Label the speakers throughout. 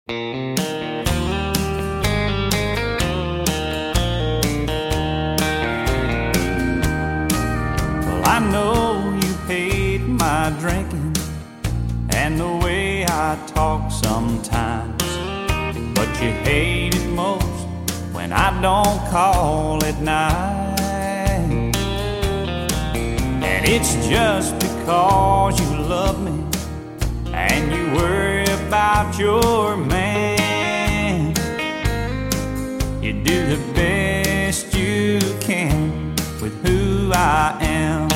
Speaker 1: Well, I know you hate my drinking and the way I talk sometimes, but you hate it most when I don't call at night. And it's just because you love me and you worry about your man. You do the best you can with who I am.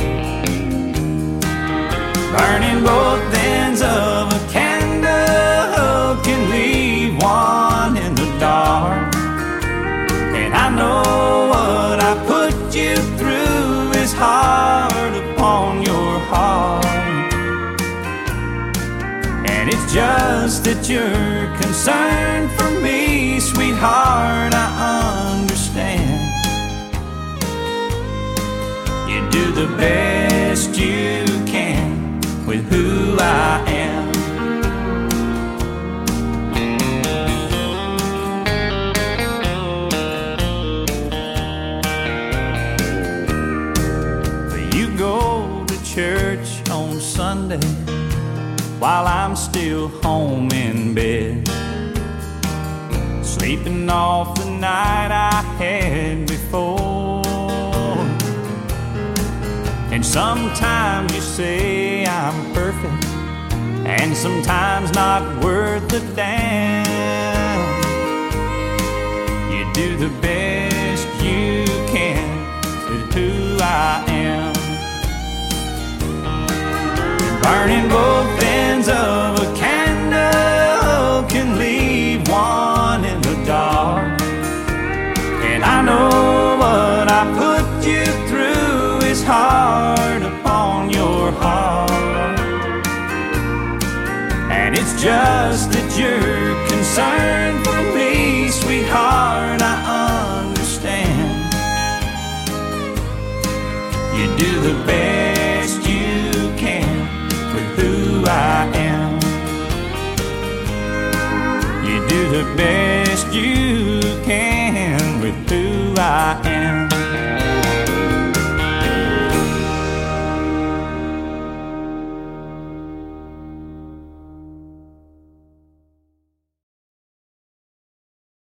Speaker 1: Burning both ends of a candle can leave one in the dark. And I know what I put you through is hard upon your heart. And it's just that you're concerned for me, sweetheart, I understand. You do the best you can with who I am. You go to church on Sunday while I'm still home in bed, sleeping off the night I had before. And sometimes you say I'm perfect, and sometimes not worth a damn. You do the best you can with who I am. Burning both ends of a candle can leave one in the dark. And I know what I put you through is hard upon your heart. And it's just that you're concerned for me, sweetheart, I understand. You do the best